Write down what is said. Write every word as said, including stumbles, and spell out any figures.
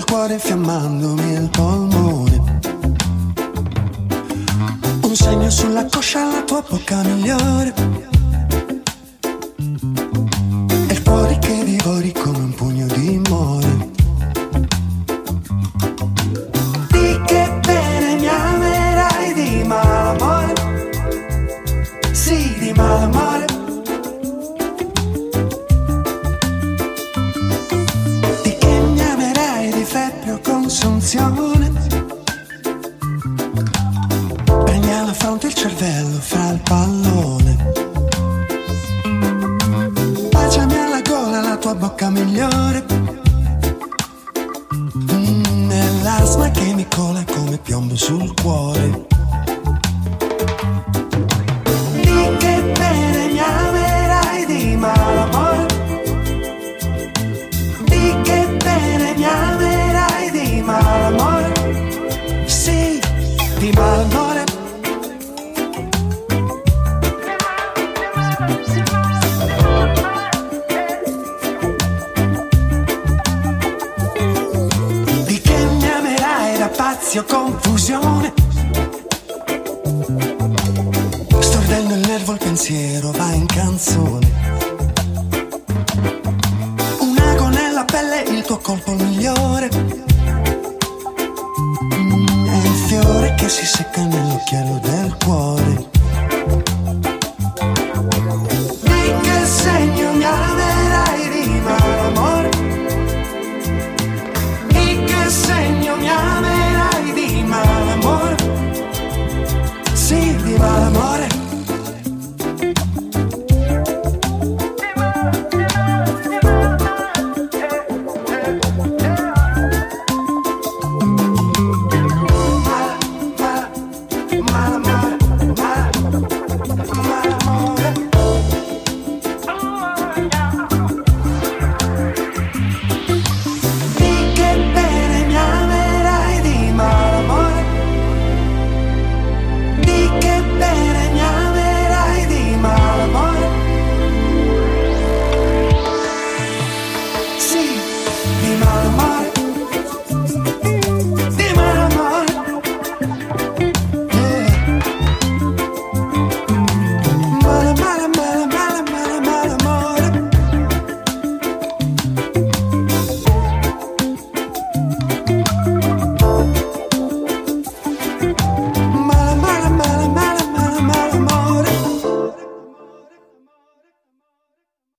cuore infiammandomi il polmone. Un segno sulla coscia alla tua bocca migliore. E il cuore che divori come un pugno di more. Di che bene mi amerai di malamore. Sì, di malamore. Di che mi amerai di febbre o consunzione. Prendi alla fronte il cervello fra il pallone. Baciami alla gola la tua bocca migliore. Mm, è l'asma che mi cola come piombo sul cuore. Di che bene mi amerai di malamore. Di che bene mi amerai di malamore. Sì, di malamore. Di che mi amerai da pazzi o confusione. Stordendo il nervo il pensiero va in canzone. Un ago nella pelle, il tuo colpo migliore. Mm, è il fiore che si secca nell'occhiello del